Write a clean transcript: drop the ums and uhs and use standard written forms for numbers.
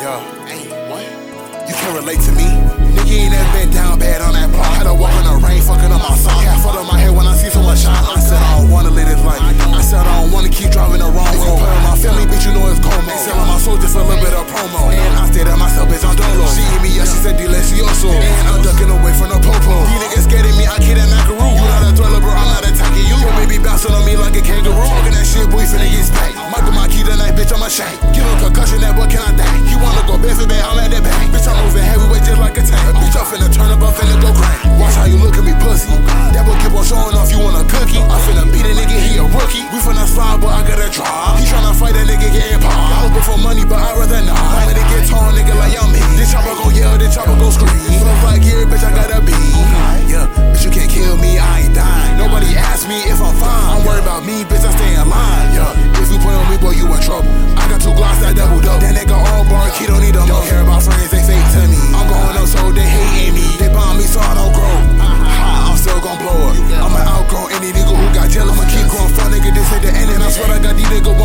Yeah. Hey, what? You can't relate to me? Nigga ain't never been down bad on that block. Had to walk in the rain, fucking up my sock. Half full of my head when I see someone shine. I said I don't wanna live this life. I said I don't wanna keep driving the wrong road. Play on my family, bitch, you know it's Como. They selling my soul just for a little bit of promo. And I stayed at myself, bitch, I'm dolo. She hit me up, she said delicioso. And I'm ducking away from the popo. These niggas scared of me, I kid that macaroo. You not a thriller, bro, I'm not attacking you. Your baby bouncing on me like a kangaroo. Talking that shit, boy, finna get spanked. Michael my key tonight, bitch, I'm a shank. Give him concussion, that boy, can I die? He wanna go bad for bad, I'm at that bank. Bitch, I'm moving heavyweight just like a tank. Bitch, I'm finna turn up, I'm finna go crank. Watch how you look at me, pussy. That boy keep on showing off, you want a cookie. I'm finna beat a nigga, he a rookie. We finna slide, but I gotta drive. He tryna fight that nigga, getting popped. I was before money, but I'd rather not. I'm gonna get tall, nigga, like I'm me. This chopper gon' yell, this chopper gon' scream. Flows like here, bitch, I gotta be. Yeah, bitch, you can't kill me, I ain't dying. Nobody ask me if I'm fine. I'm worried about me, bitch, I stay in line. Yeah, if you play on me, boy, you in trouble. I got 2 Glocks, that double dope. That nigga all bar, he don't need them. Don't care about friends, they fake to me. I'm going up, so they hating me. They bomb me, so I don't grow. I'm still gon' blow up. I'ma outgrow any nigga who got jealous. I'ma keep growing, fuck nigga, this ain't the end. And I swear I got these niggas